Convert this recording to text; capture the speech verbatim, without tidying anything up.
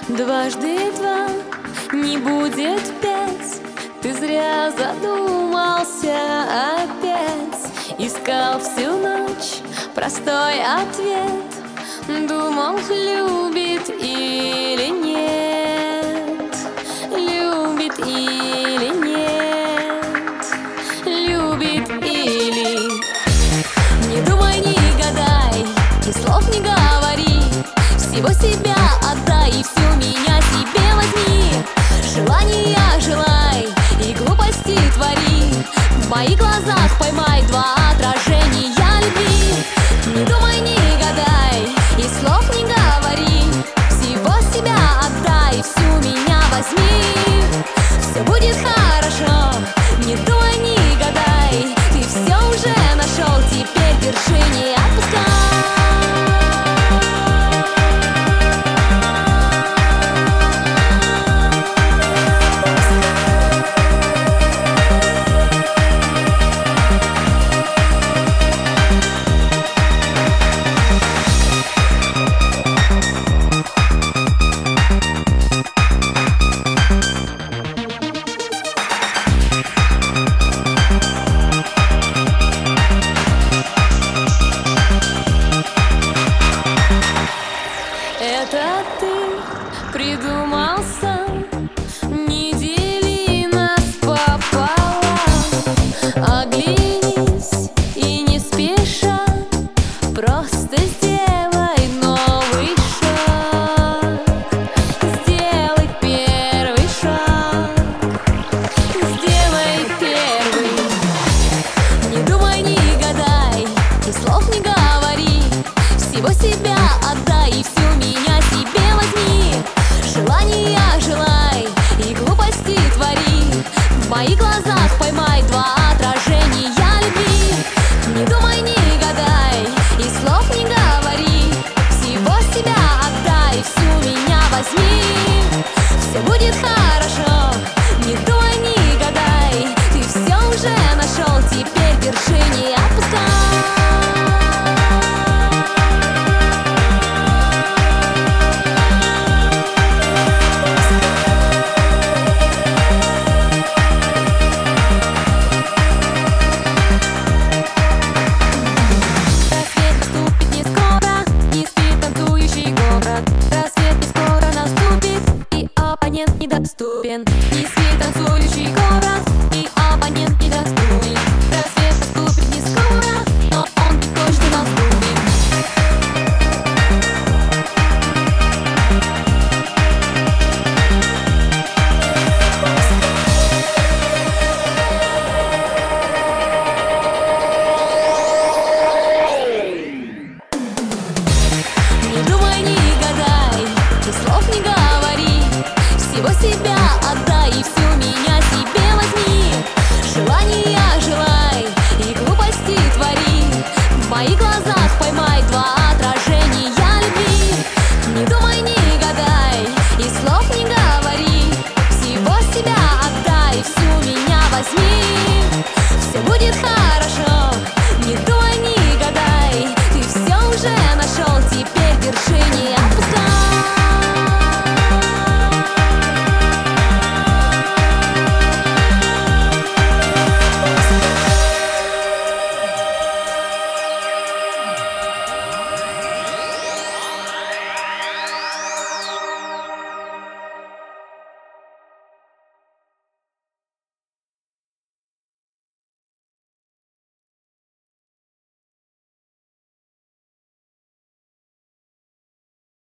Дважды два не будет пять. Ты зря задумался опять. Искал всю ночь простой ответ. Думал, любит или нет. Любит или нет. Любит или... Не думай, не гадай, и слов не говори. Всего себя отдай и всю меня себе возьми. Желания желай и глупости твори. В моих глазах поймай два